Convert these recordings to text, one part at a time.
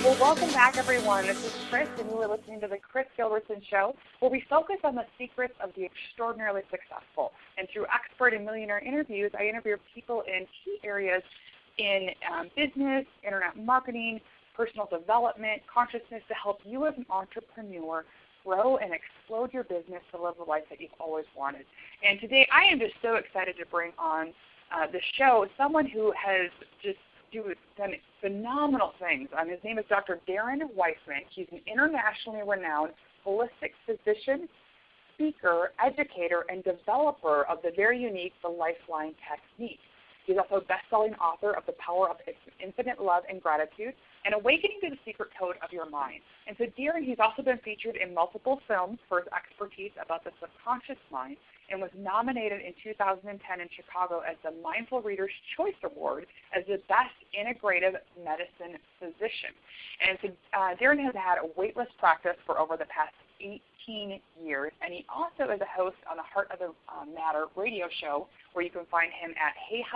Well, welcome back, everyone. This is Chris, and you are listening to The Chris Gilbertson Show, where we focus on the secrets of the extraordinarily successful. And through expert and millionaire interviews, I interview people in key areas in business, internet marketing, personal development, consciousness to help you as an entrepreneur grow and explode your business to live the life that you've always wanted. And today I am just so excited to bring on the show someone who has just done phenomenal things. His name is Dr. Darren Weissman. He's an internationally renowned holistic physician, speaker, educator, and developer of the very unique The Lifeline Technique. He's also a best-selling author of The Power of Infinite Love and Gratitude and Awakening to the Secret Code of Your Mind. And so Darren, he's also been featured in multiple films for his expertise about the subconscious mind and was nominated in 2010 in Chicago as the Mindful Reader's Choice Award as the best integrative medicine physician. And so Darren has had a waitlist practice for over the past 18 years, and he also is a host on the Heart of the Matter radio show, where you can find him at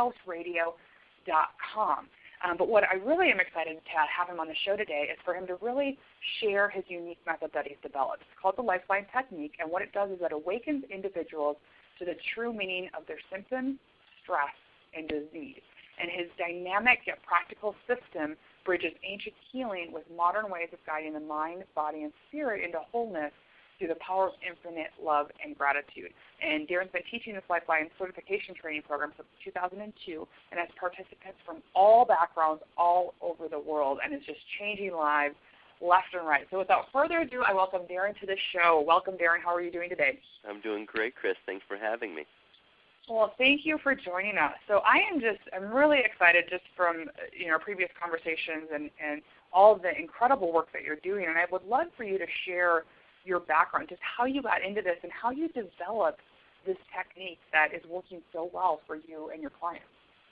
hayhouseradio.com. But what I really am excited to have him on the show today is for him to really share his unique method that he's developed. It's called the Lifeline Technique, and what it does is it awakens individuals to the true meaning of their symptoms, stress, and disease. And his dynamic yet practical system bridges ancient healing with modern ways of guiding the mind, body, and spirit into wholeness through the power of infinite love and gratitude. And Darren's been teaching this Lifeline certification training program since 2002 and has participants from all backgrounds all over the world and is just changing lives left and right. So without further ado, I welcome Darren to the show. Welcome, Darren. How are you doing today? I'm doing great, Chris. Thanks for having me. Well, thank you for joining us. So I'm really excited just from our previous conversations and all of the incredible work that you're doing. And I would love for you to share your background, just how you got into this and how you developed this technique that is working so well for you and your clients.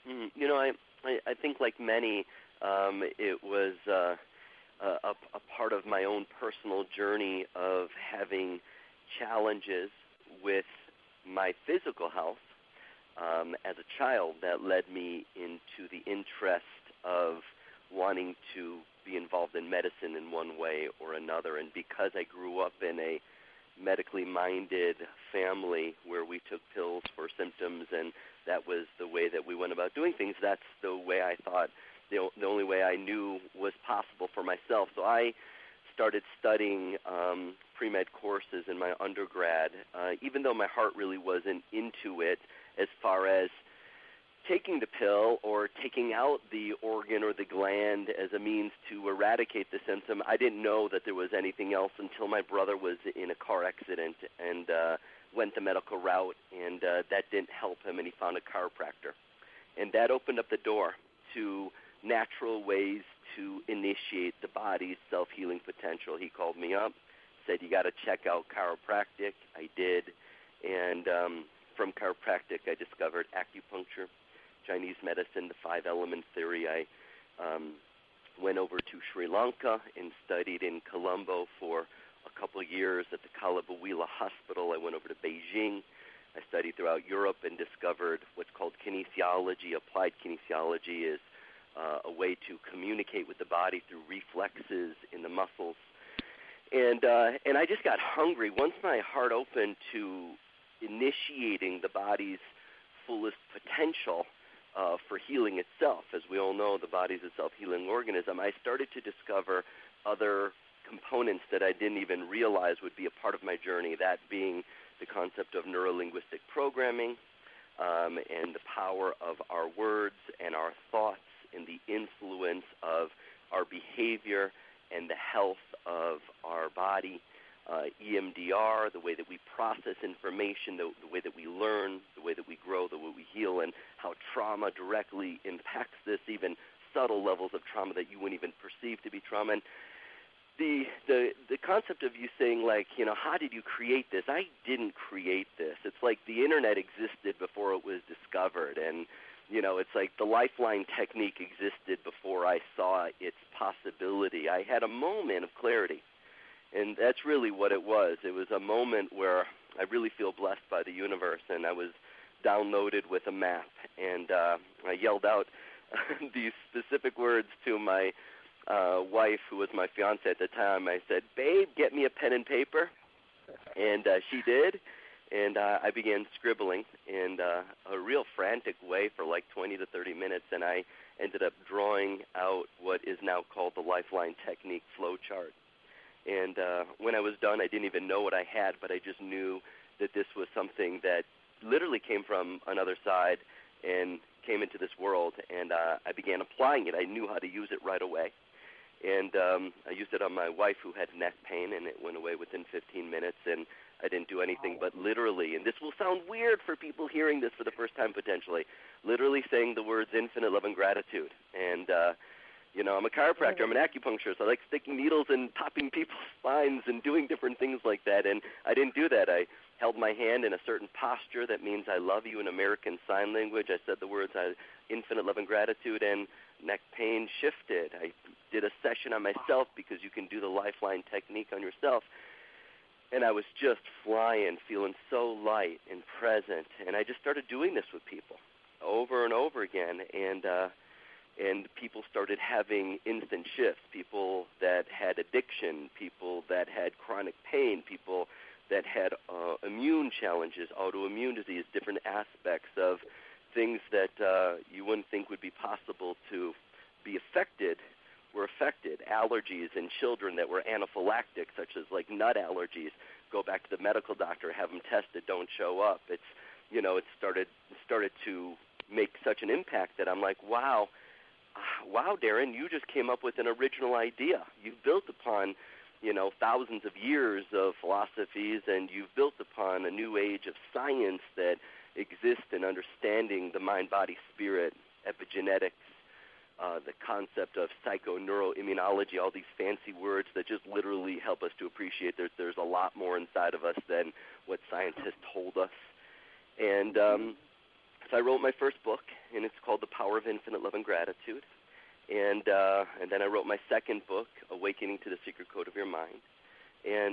I think like many, it was a part of my own personal journey of having challenges with my physical health as a child that led me into the interest of wanting to be involved in medicine in one way or another. And because I grew up in a medically minded family where we took pills for symptoms and that was the way that we went about doing things, that's the way I thought, the only way I knew was possible for myself. So I started studying pre-med courses in my undergrad, even though my heart really wasn't into it as far as taking the pill or taking out the organ or the gland as a means to eradicate the symptom. I didn't know that there was anything else until my brother was in a car accident and went the medical route, and that didn't help him, and he found a chiropractor. And that opened up the door to natural ways to initiate the body's self-healing potential. He called me up, said, you got to check out chiropractic. I did, and from chiropractic I discovered acupuncture, Chinese medicine, the 5-element theory. I went over to Sri Lanka and studied in Colombo for a couple of years at the Kalabawila Hospital. I went over to Beijing. I studied throughout Europe and discovered what's called kinesiology. Applied kinesiology is a way to communicate with the body through reflexes in the muscles. And I just got hungry. Once my heart opened to initiating the body's fullest potential for healing itself. As we all know, the body's a self-healing organism. I started to discover other components that I didn't even realize would be a part of my journey, that being the concept of neuro-linguistic programming and the power of our words and our thoughts and the influence of our behavior and the health of our body. EMDR, the way that we process information, the way that we learn, the way that we grow, the way we heal, and how trauma directly impacts this, even subtle levels of trauma that you wouldn't even perceive to be trauma. And the concept of you saying, like, how did you create this? I didn't create this. It's like the Internet existed before it was discovered, and it's like the Lifeline Technique existed before I saw its possibility. I had a moment of clarity. And that's really what it was. It was a moment where I really feel blessed by the universe, and I was downloaded with a map, and I yelled out these specific words to my wife, who was my fiance at the time, I said, "Babe, get me a pen and paper." And she did, and I began scribbling in a real frantic way for like 20 to 30 minutes, and I ended up drawing out what is now called the Lifeline Technique flow chart. And when I was done, I didn't even know what I had, but I just knew that this was something that literally came from another side and came into this world, and I began applying it. I knew how to use it right away. And I used it on my wife, who had neck pain, and it went away within 15 minutes, and I didn't do anything but literally, and this will sound weird for people hearing this for the first time potentially, literally saying the words infinite love and gratitude. And, you know, I'm a chiropractor, I'm an acupuncturist, I like sticking needles and popping people's spines and doing different things like that, and I didn't do that. I held my hand in a certain posture that means I love you in American Sign Language. I said the words infinite love and gratitude, and neck pain shifted. I did a session on myself because you can do the Lifeline Technique on yourself. And I was just flying, feeling so light and present. And I just started doing this with people over and over again. And people started having instant shifts, people that had addiction, people that had chronic pain, people that had immune challenges, autoimmune disease, different aspects of things that you wouldn't think would be possible to be affected were affected. Allergies in children that were anaphylactic, such as like nut allergies. Go back to the medical doctor, have them tested, don't show up. It's, you know, it started to make such an impact that I'm like, wow, Darren, you just came up with an original idea. You've built upon, you know, thousands of years of philosophies, and you've built upon a new age of science that exists in understanding the mind, body, spirit, epigenetics, the concept of psychoneuroimmunology, all these fancy words that just literally help us to appreciate there's a lot more inside of us than what science has told us. And so I wrote my first book, and it's called The Power of Infinite Love and Gratitude. And then I wrote my second book, Awakening to the Secret Code of Your Mind, and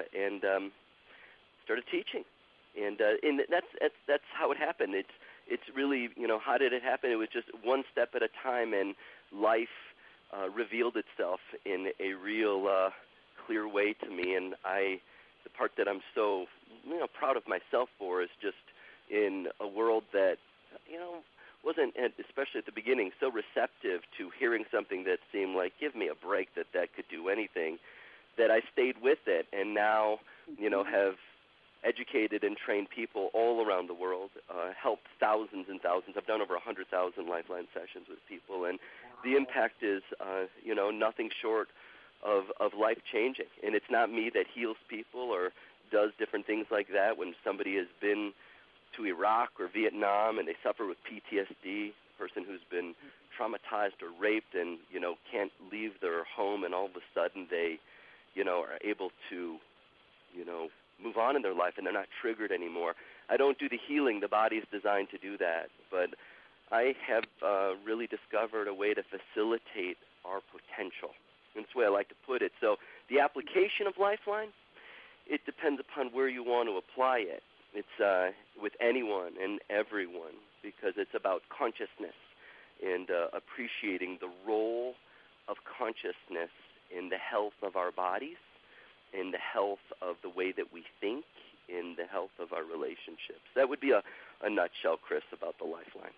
started teaching. And that's how it happened. It's really, you know, how did it happen? It was just one step at a time, and life revealed itself in a real clear way to me. And the part that I'm so, you know, proud of myself for is just in a world that, you know, wasn't, especially at the beginning, so receptive to hearing something that seemed like, give me a break, that could do anything, that I stayed with it, and now, you know, have educated and trained people all around the world, helped thousands and thousands. I've done over 100,000 Lifeline sessions with people, and the impact is, you know, nothing short of life-changing. And it's not me that heals people or does different things like that. When somebody has been to Iraq or Vietnam and they suffer with PTSD, a person who's been traumatized or raped and, you know, can't leave their home, and all of a sudden they, you know, are able to, you know, move on in their life and they're not triggered anymore. I don't do the healing. The body is designed to do that. But I have really discovered a way to facilitate our potential. That's the way I like to put it. So the application of Lifeline, it depends upon where you want to apply it. It's with anyone and everyone, because it's about consciousness and appreciating the role of consciousness in the health of our bodies, in the health of the way that we think, in the health of our relationships. That would be a nutshell, Chris, about the Lifeline.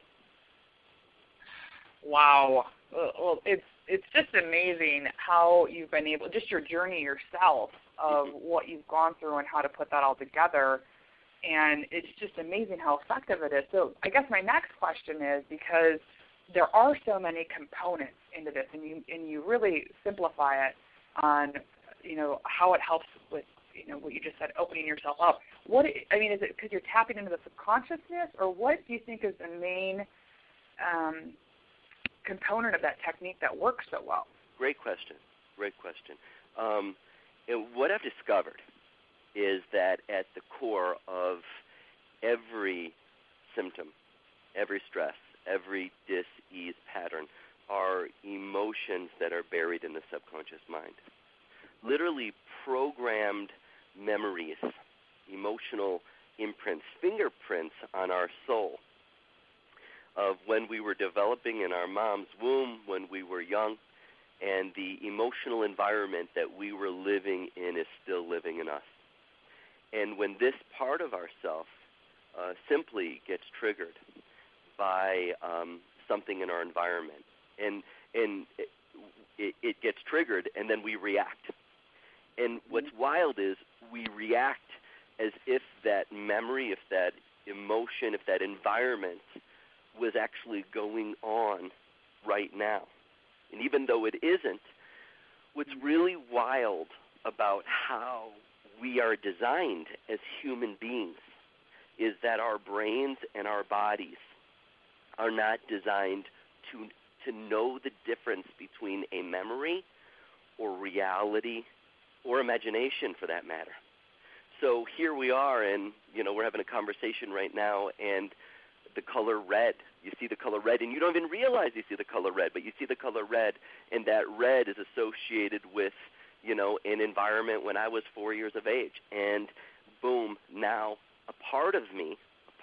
Wow. Well, it's just amazing how you've been able, just your journey yourself of what you've gone through and how to put that all together. And it's just amazing how effective it is. So I guess my next question is, because there are so many components into this, and you really simplify it on, you know, how it helps with, you know, what you just said, opening yourself up. Is it because you're tapping into the subconsciousness, or what do you think is the main component of that technique that works so well? Great question. And what I've discovered is that at the core of every symptom, every stress, every dis-ease pattern are emotions that are buried in the subconscious mind. Literally programmed memories, emotional imprints, fingerprints on our soul of when we were developing in our mom's womb, when we were young, and the emotional environment that we were living in is still living in us. And when this part of ourself simply gets triggered by something in our environment, and it gets triggered, and then we react. And what's wild is we react as if that memory, if that emotion, if that environment was actually going on right now. And even though it isn't, what's really wild about how we are designed as human beings is that our brains and our bodies are not designed to know the difference between a memory or reality or imagination, for that matter. So here we are, and we're having a conversation right now, and the color red. You see the color red, and you don't even realize you see the color red, but you see the color red, and that red is associated with, an environment when I was 4 years of age. And boom, now a part of me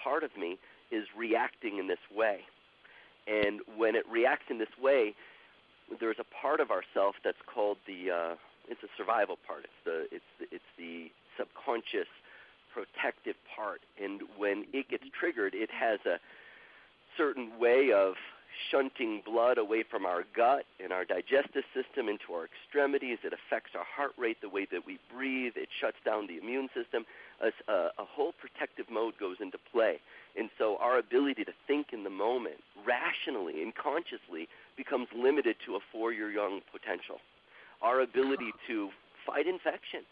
is reacting in this way. And when it reacts in this way, there's a part of ourself that's called it's a survival part. It's the subconscious protective part. And when it gets triggered, it has a certain way of shunting blood away from our gut and our digestive system into our extremities. It affects our heart rate, the way that we breathe. It shuts down the immune system. A whole protective mode goes into play. And so our ability to think in the moment, rationally and consciously, becomes limited to a 4-year young potential. Our ability to fight infection,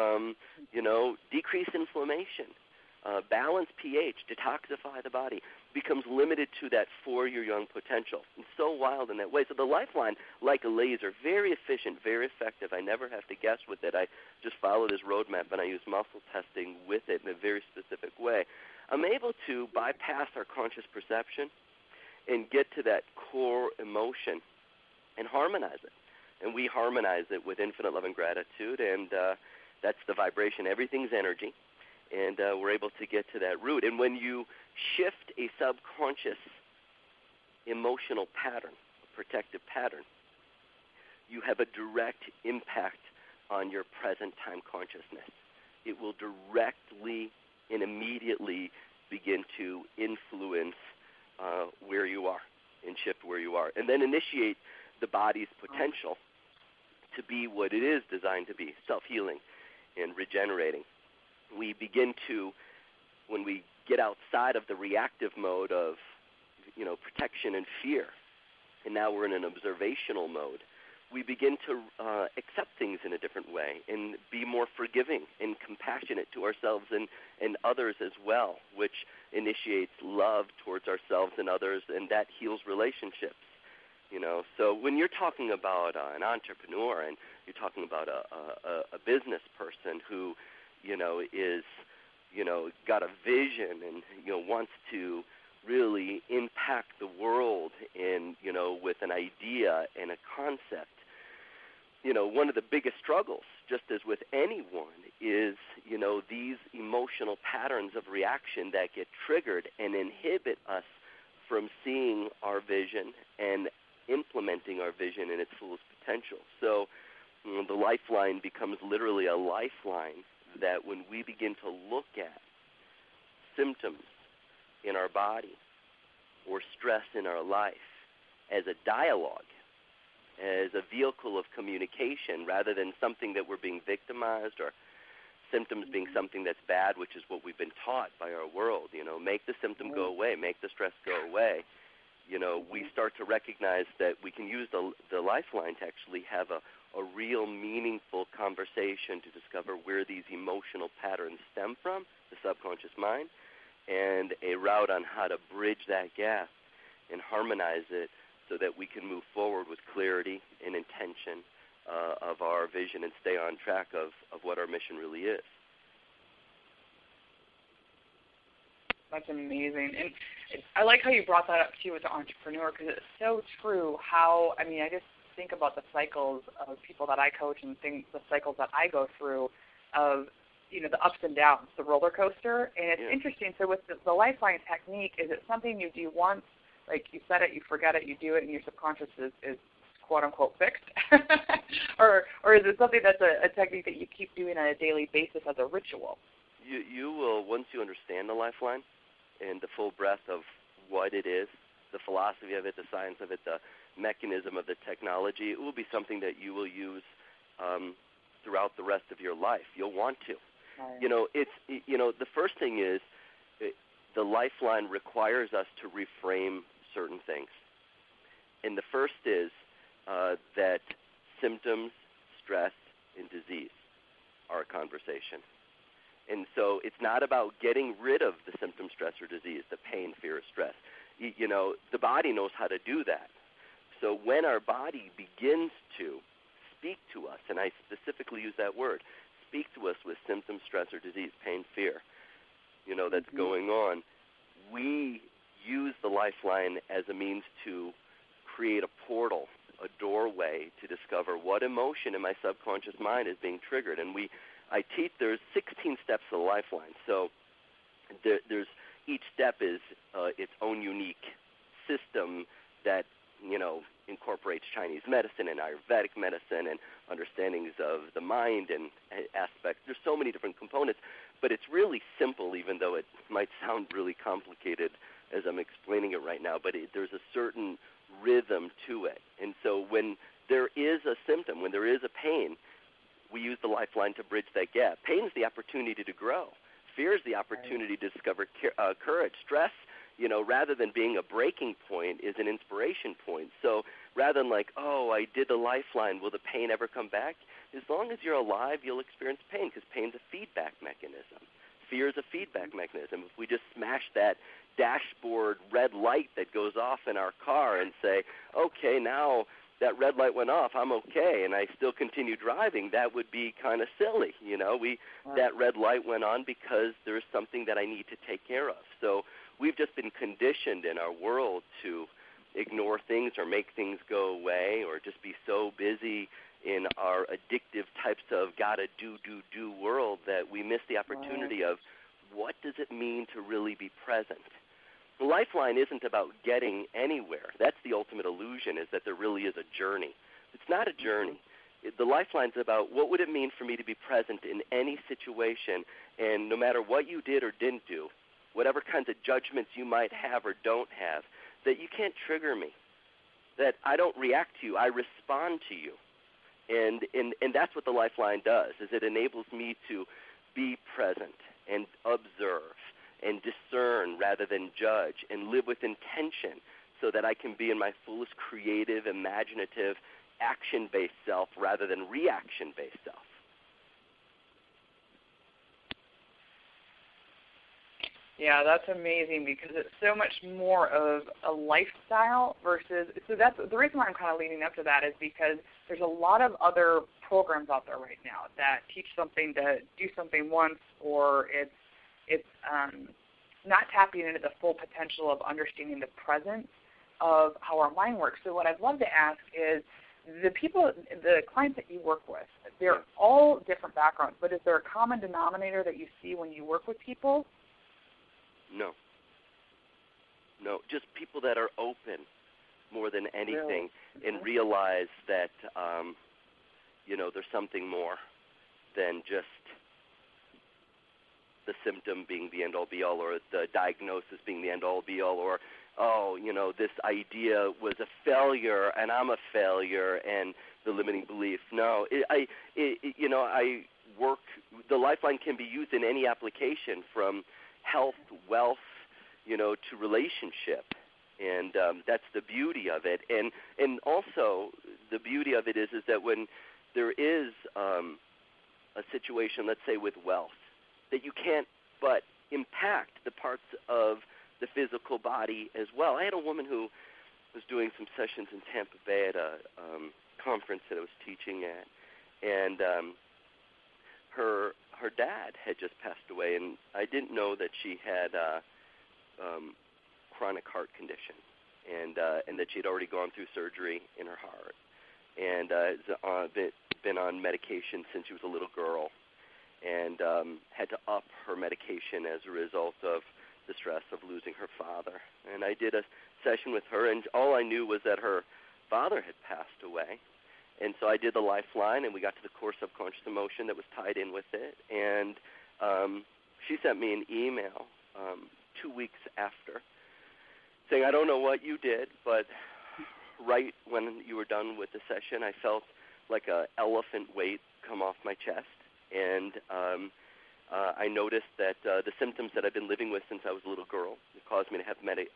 decrease inflammation, balance pH, detoxify the body, becomes limited to that 4-year young potential. It's so wild in that way. So the Lifeline, like a laser, very efficient, very effective. I never have to guess with it. I just follow this roadmap, and I use muscle testing with it in a very specific way. I'm able to bypass our conscious perception and get to that core emotion and harmonize it. And we harmonize it with infinite love and gratitude, and that's the vibration. Everything's energy, and we're able to get to that root. And when you shift a subconscious emotional pattern, a protective pattern, you have a direct impact on your present time consciousness. It will directly and immediately begin to influence where you are and shift where you are, and then initiate the body's potential to be what it is designed to be, self-healing and regenerating. We begin to, when we get outside of the reactive mode of, protection and fear, and now we're in an observational mode, we begin to accept things in a different way and be more forgiving and compassionate to ourselves and others as well, which initiates love towards ourselves and others, and that heals relationships. So when you're talking about an entrepreneur and you're talking about a business person who, is, got a vision and, wants to really impact the world in, with an idea and a concept, one of the biggest struggles, just as with anyone, is, these emotional patterns of reaction that get triggered and inhibit us from seeing our vision and implementing our vision in its fullest potential. So the Lifeline becomes literally a lifeline that when we begin to look at symptoms in our body or stress in our life as a dialogue, as a vehicle of communication, rather than something that we're being victimized or symptoms being something that's bad, which is what we've been taught by our world, make the symptom go away, make the stress go away. We start to recognize that we can use the Lifeline to actually have a real meaningful conversation to discover where these emotional patterns stem from, the subconscious mind, and a route on how to bridge that gap and harmonize it so that we can move forward with clarity and intention of our vision and stay on track of what our mission really is. That's amazing. And I like how you brought that up, too, with the entrepreneur, because it's so true how, I just think about the cycles of people that I coach and the cycles that I go through of, the ups and downs, the roller coaster. And it's interesting. So with the Lifeline technique, is it something you do once, like you said it, you forget it, you do it, and your subconscious is quote unquote fixed, or is it something that's a technique that you keep doing on a daily basis as a ritual? You will, once you understand the Lifeline and the full breadth of what it is, the philosophy of it, the science of it, the mechanism of the technology, it will be something that you will use throughout the rest of your life. You'll want to. Right. The first thing is the Lifeline requires us to reframe certain things. And the first is that symptoms, stress, and disease are a conversation. And so it's not about getting rid of the symptom, stress, or disease, the pain, fear, or stress. The body knows how to do that. So when our body begins to speak to us, and I specifically use that word, speak to us with symptom, stress, or disease, pain, fear, that's going on, we use the Lifeline as a means to create a portal, a doorway to discover what emotion in my subconscious mind is being triggered. And I teach, there's 16 steps of the Lifeline. So there's each step is its own unique system that, incorporates Chinese medicine and Ayurvedic medicine and understandings of the mind and aspects. There's so many different components, but it's really simple, even though it might sound really complicated as I'm explaining it right now, but there's a certain rhythm to it. And so when there is a symptom, when there is a pain, we use the Lifeline to bridge that gap. Pain is the opportunity to grow. Fear is the opportunity to discover courage. Stress, rather than being a breaking point, is an inspiration point. So rather than like, oh, I did the Lifeline, will the pain ever come back? As long as you're alive, you'll experience pain because pain's a feedback mechanism. Fear is a feedback mechanism. If we just smash that dashboard red light that goes off in our car and say, okay, now that red light went off, I'm okay, and I still continue driving, that would be kind of silly. That red light went on because there's something that I need to take care of. So we've just been conditioned in our world to ignore things or make things go away or just be so busy in our addictive types of gotta do world that we miss the opportunity of what does it mean to really be present. The Lifeline isn't about getting anywhere. That's the ultimate illusion, is that there really is a journey. It's not a journey. The Lifeline's about what would it mean for me to be present in any situation, and no matter what you did or didn't do, whatever kinds of judgments you might have or don't have, that you can't trigger me, that I don't react to you, I respond to you. And that's what the Lifeline does, is it enables me to be present and observe and discern rather than judge and live with intention so that I can be in my fullest creative, imaginative, action-based self rather than reaction-based self. Yeah, that's amazing because it's so much more of a lifestyle versus, so that's the reason why I'm kind of leading up to that is because there's a lot of other programs out there right now that teach something to do something once, or it's not tapping into the full potential of understanding the presence of how our mind works. So what I'd love to ask is, the clients that you work with, they're all different backgrounds, but is there a common denominator that you see when you work with people? No, just people that are open more than anything and realize that, there's something more than just the symptom being the end-all, be-all, or the diagnosis being the end-all, be-all, or, this idea was a failure and I'm a failure and the limiting belief. No, I work, the Lifeline can be used in any application from health, wealth, to relationship. And that's the beauty of it. And also the beauty of it is that when there is a situation, let's say with wealth, that you can't but impact the parts of the physical body as well. I had a woman who was doing some sessions in Tampa Bay at a conference that I was teaching at, and her dad had just passed away, and I didn't know that she had chronic heart condition, and that she had already gone through surgery in her heart, and been on medication since she was a little girl, and had to up her medication as a result of the stress of losing her father. And I did a session with her, and all I knew was that her father had passed away. And so I did the Lifeline, and we got to the core subconscious emotion that was tied in with it. And she sent me an email 2 weeks after saying, I don't know what you did, but right when you were done with the session, I felt like an elephant weight come off my chest. And I noticed that the symptoms that I've been living with since I was a little girl, it caused me to have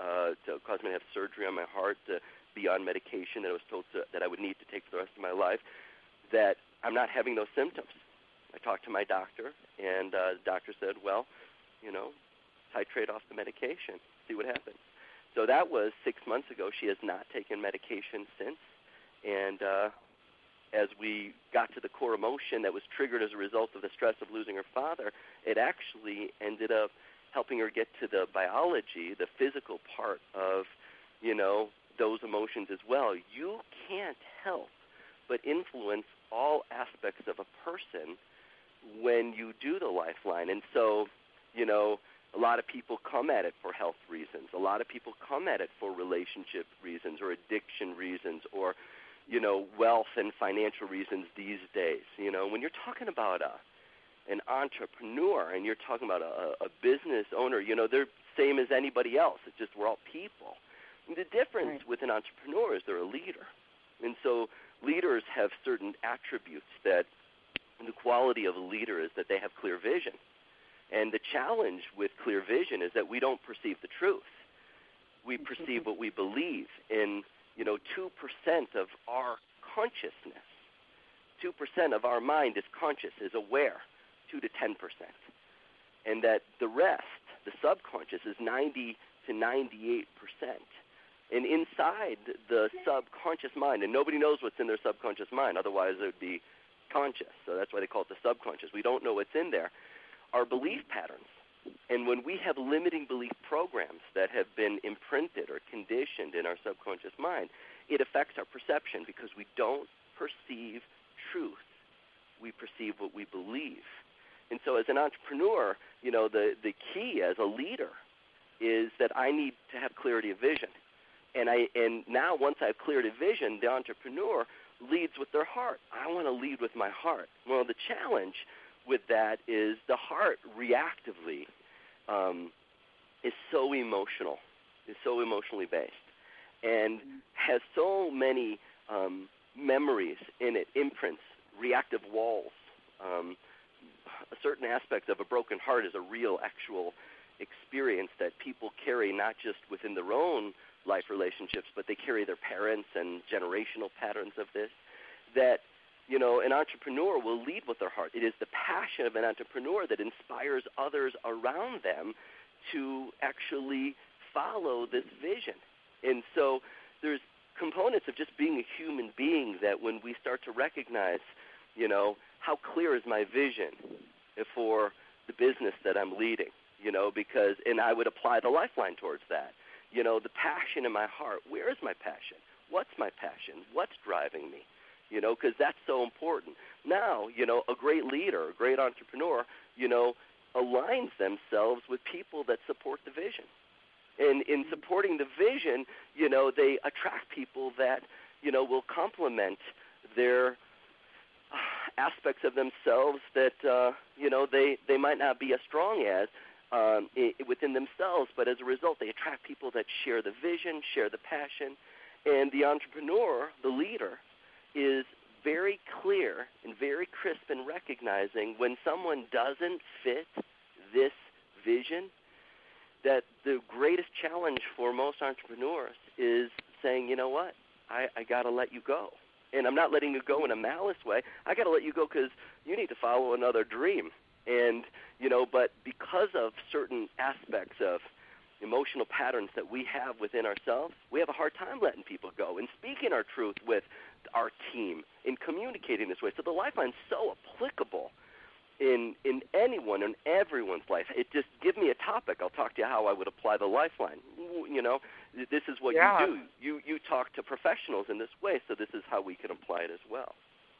surgery on my heart, to be on medication that I was told that I would need to take for the rest of my life, that I'm not having those symptoms. I talked to my doctor, and the doctor said, well, titrate off the medication, see what happens. So that was 6 months ago. She has not taken medication since. And as we got to the core emotion that was triggered as a result of the stress of losing her father, it actually ended up helping her get to the biology, the physical part of, those emotions as well. You can't help but influence all aspects of a person when you do the Lifeline. And so, a lot of people come at it for health reasons. A lot of people come at it for relationship reasons or addiction reasons or, wealth and financial reasons these days. When you're talking about an entrepreneur and you're talking about a business owner, they're same as anybody else. It's just we're all people. And the difference with an entrepreneur is they're a leader. And so leaders have certain attributes that the quality of a leader is that they have clear vision. And the challenge with clear vision is that we don't perceive the truth. We perceive what we believe. In 2% of our consciousness, 2% of our mind is conscious, is aware, 2 to 10%. And that the rest, the subconscious, is 90 to 98%. And inside the subconscious mind, and nobody knows what's in their subconscious mind, otherwise it would be conscious. So that's why they call it the subconscious. We don't know what's in there. Our belief patterns. And when we have limiting belief programs that have been imprinted or conditioned in our subconscious mind, it affects our perception because we don't perceive truth. We perceive what we believe. And so as an entrepreneur, the key as a leader is that I need to have clarity of vision. And now once I have clarity of vision, the entrepreneur leads with their heart. I want to lead with my heart. Well, the challenge with that is the heart reactively is so emotional, is so emotionally based, and has so many memories in it, imprints, reactive walls. A certain aspect of a broken heart is a real, actual experience that people carry not just within their own life relationships, but they carry their parents and generational patterns of this, that an entrepreneur will lead with their heart. It is the passion of an entrepreneur that inspires others around them to actually follow this vision. And so there's components of just being a human being that when we start to recognize, how clear is my vision for the business that I'm leading, and I would apply the Lifeline towards that. The passion in my heart, where is my passion? What's my passion? What's driving me? Because that's so important. Now, a great leader, a great entrepreneur, aligns themselves with people that support the vision. And in supporting the vision, they attract people that, will complement their aspects of themselves that, they might not be as strong as within themselves, but as a result, they attract people that share the vision, share the passion. And the entrepreneur, the leader, is very clear and very crisp in recognizing when someone doesn't fit this vision, that the greatest challenge for most entrepreneurs is saying, you know what, I got to let you go. And I'm not letting you go in a malice way. I got to let you go because you need to follow another dream. And, but because of certain aspects of emotional patterns that we have within ourselves, we have a hard time letting people go and speaking our truth with our team and communicating this way. So the Lifeline is so applicable in anyone and everyone's life. It just give me a topic. I'll talk to you how I would apply the Lifeline. This is what you do. You talk to professionals in this way, so this is how we can apply it as well.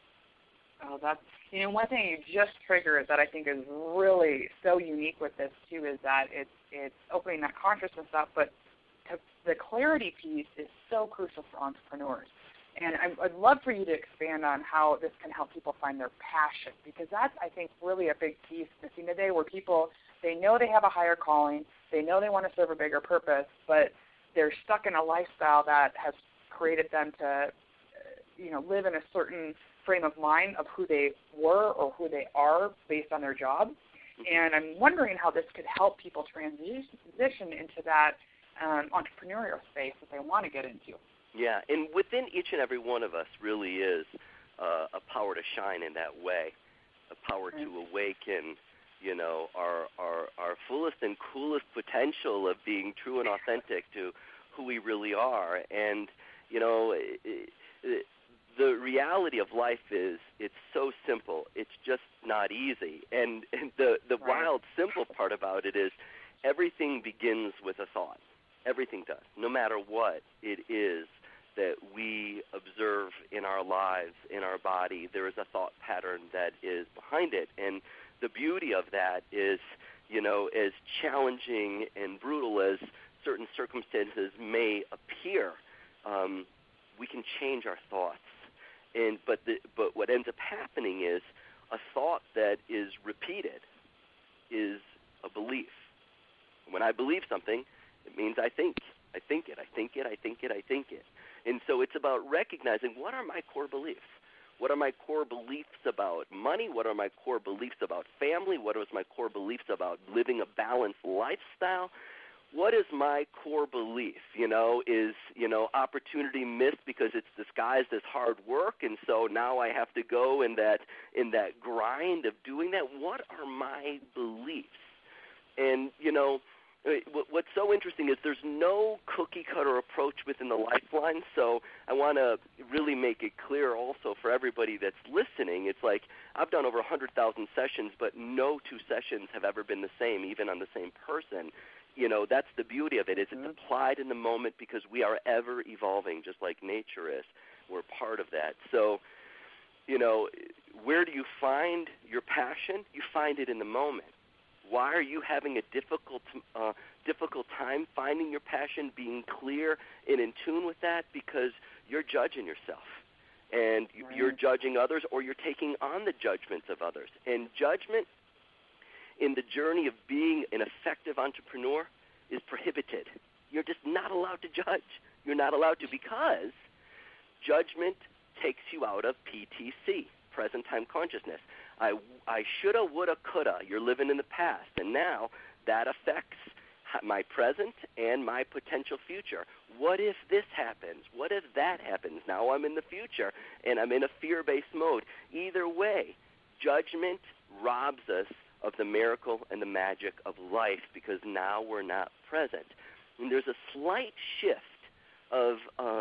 Oh, that's, one thing you just triggered that I think is really so unique with this, too, is that it's opening that consciousness up, but the clarity piece is so crucial for entrepreneurs. And I'd love for you to expand on how this can help people find their passion, because that's, I think, really a big piece missing today, where people, they know they have a higher calling, they know they want to serve a bigger purpose, but they're stuck in a lifestyle that has created them to, live in a certain frame of mind of who they were or who they are based on their job. And I'm wondering how this could help people transition into that entrepreneurial space that they want to get into. Yeah, and within each and every one of us really is a power to shine in that way, a power to awaken, our fullest and coolest potential of being true and authentic to who we really are. And, the reality of life is it's so simple. It's just not easy. And the wild, simple part about it is everything begins with a thought. Everything does, no matter what it is that we observe in our lives, in our body, there is a thought pattern that is behind it. And the beauty of that is, as challenging and brutal as certain circumstances may appear, we can change our thoughts. But what ends up happening is a thought that is repeated is a belief. When I believe something, it means I think it. And so it's about recognizing, what are my core beliefs? What are my core beliefs about money? What are my core beliefs about family? What are my core beliefs about living a balanced lifestyle? What is my core belief? Is opportunity missed because it's disguised as hard work, and so now I have to go in that grind of doing that? What are my beliefs? And what's so interesting is there's no cookie-cutter approach within the Lifeline, so I want to really make it clear also for everybody that's listening. It's like I've done over 100,000 sessions, but no two sessions have ever been the same, even on the same person. That's the beauty of it. It's applied in the moment because we are ever evolving, just like nature is. We're part of that. So, where do you find your passion? You find it in the moment. Why are you having a difficult time finding your passion, being clear and in tune with that? Because you're judging yourself, and you're judging others, or you're taking on the judgments of others. And judgment in the journey of being an effective entrepreneur is prohibited. You're just not allowed to judge. You're not allowed to, because judgment takes you out of PTC, present time consciousness. I shoulda, woulda, coulda. You're living in the past, and now that affects my present and my potential future. What if this happens? What if that happens? Now I'm in the future, and I'm in a fear-based mode. Either way, judgment robs us of the miracle and the magic of life, because now we're not present. And there's a slight shift of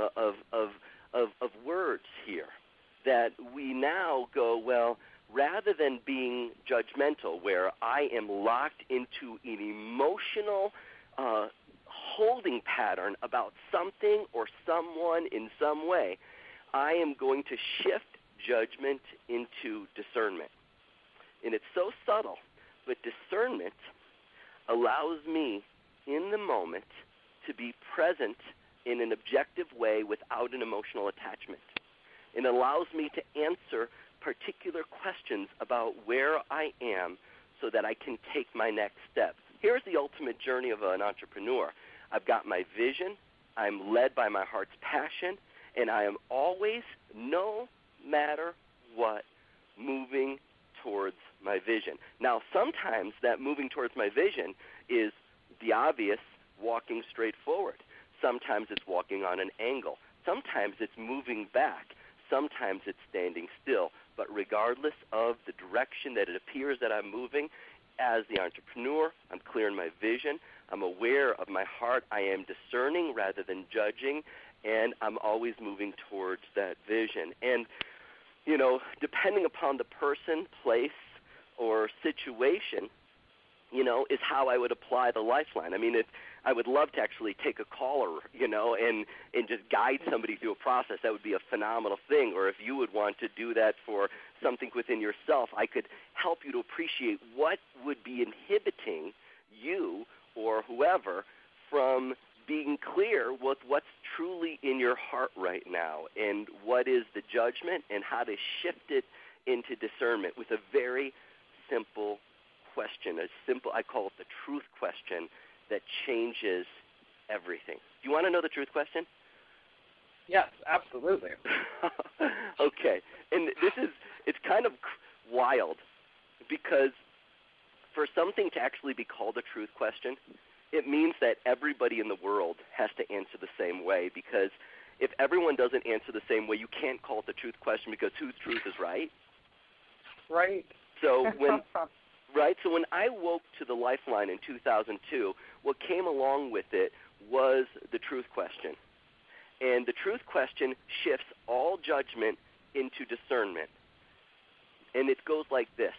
words here that we now go, well, rather than being judgmental, where I am locked into an emotional holding pattern about something or someone in some way, I am going to shift judgment into discernment. And it's so subtle, but discernment allows me in the moment to be present in an objective way without an emotional attachment. It allows me to answer particular questions about where I am so that I can take my next steps. Here's the ultimate journey of an entrepreneur. I've got my vision, I'm led by my heart's passion, and I am always, no matter what, moving towards my vision. Now, sometimes that moving towards my vision is the obvious, walking straight forward. Sometimes it's walking on an angle. Sometimes it's moving back. Sometimes it's standing still. But regardless of the direction that it appears that I'm moving, as the entrepreneur, I'm clear in my vision. I'm aware of my heart. I am discerning rather than judging, and I'm always moving towards that vision. And, depending upon the person, place, or situation, is how I would apply the Lifeline. I mean, I would love to actually take a caller, and just guide somebody through a process. That would be a phenomenal thing. Or if you would want to do that for something within yourself, I could help you to appreciate what would be inhibiting you or whoever from being clear with what's truly in your heart right now, and what is the judgment, and how to shift it into discernment with a very simple question, I call it the truth question that changes everything. Do you want to know the truth question? Yes, absolutely. Okay, and it's kind of wild, because for something to actually be called a truth question, it means that everybody in the world has to answer the same way, because if everyone doesn't answer the same way, you can't call it the truth question, because whose truth is right? Right. So when I woke to the Lifeline in 2002, what came along with it was the truth question. And the truth question shifts all judgment into discernment. And it goes like this.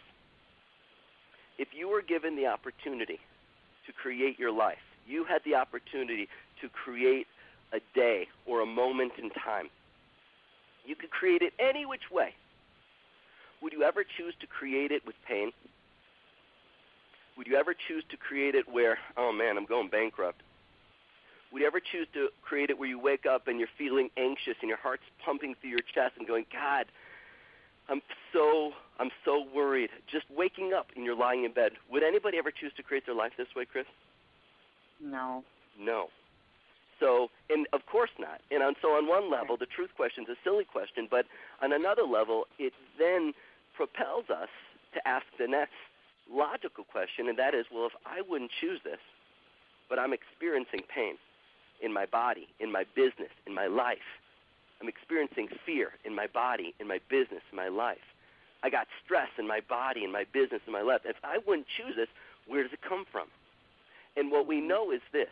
If you were given the opportunity to create your life, you had the opportunity to create a day or a moment in time, you could create it any which way. Would you ever choose to create it with pain? Would you ever choose to create it where, oh man, I'm going bankrupt? Would you ever choose to create it where you wake up and you're feeling anxious and your heart's pumping through your chest and going, God, I'm so worried. Just waking up and you're lying in bed. Would anybody ever choose to create their life this way, Chris? No. No. So, and of course not. And so on one level, the truth question is a silly question, but on another level, it then propels us to ask the next logical question, and that is, well, if I wouldn't choose this, but I'm experiencing pain in my body, in my business, in my life, I'm experiencing fear in my body, in my business, in my life, I got stress in my body, in my business, in my life. If I wouldn't choose this, where does it come from? And what we know is this.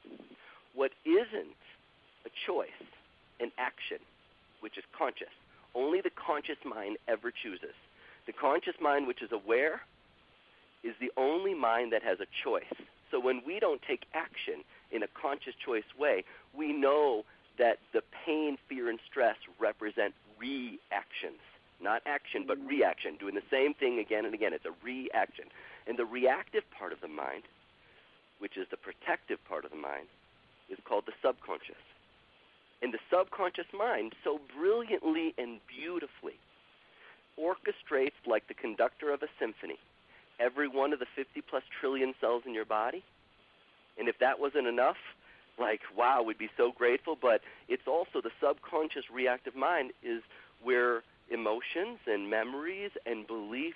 What isn't a choice, an action, which is conscious, only the conscious mind ever chooses. The conscious mind, which is aware, is the only mind that has a choice. So when we don't take action in a conscious choice way, we know that the pain, fear, and stress represent reactions. Not action, but reaction, doing the same thing again and again. It's a reaction. And the reactive part of the mind, which is the protective part of the mind, is called the subconscious. And the subconscious mind so brilliantly and beautifully orchestrates like the conductor of a symphony every one of the 50-plus trillion cells in your body. And if that wasn't enough, like, wow, we'd be so grateful. But it's also the subconscious reactive mind is where emotions and memories and beliefs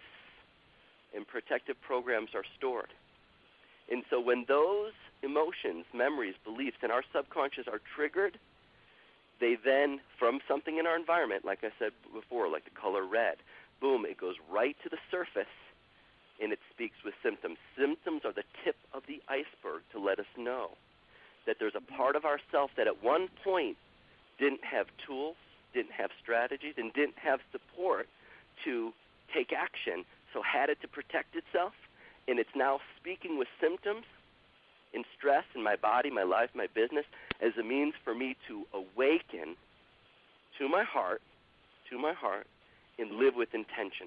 and protective programs are stored. And so when those emotions, memories, beliefs in our subconscious are triggered, they then, from something in our environment, like I said before, like the color red, boom, it goes right to the surface, and it speaks with symptoms. Symptoms are the tip of the iceberg to let us know that there's a part of ourself that at one point didn't have tools, didn't have strategies, and didn't have support to take action, so had it to protect itself, and it's now speaking with symptoms and stress in my body, my life, my business, as a means for me to awaken to my heart, and live with intention.